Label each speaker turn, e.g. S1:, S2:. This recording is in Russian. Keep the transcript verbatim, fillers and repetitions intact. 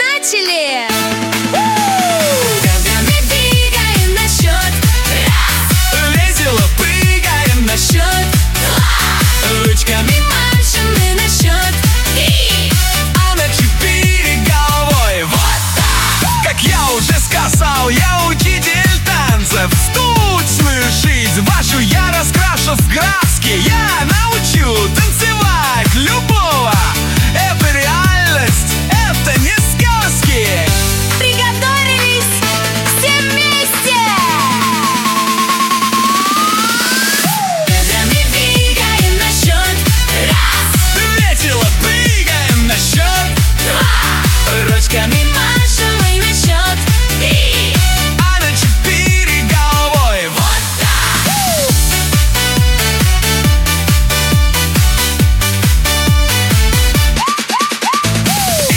S1: начали! Ногами двигаем на счет раз.
S2: Весело прыгаем на счет
S1: два. Ручками машем мы на счет три.
S2: А на четыре головой вот так. Как я уже сказал, я учитель танцев. Тут смешить вашу я раскрашу в краски. Я научу танцевать любого. Это реальность, это не сказки.
S1: Приготовились все вместе! Ногами двигаем на счет раз.
S2: Весело прыгаем на счет
S1: два.
S2: ручками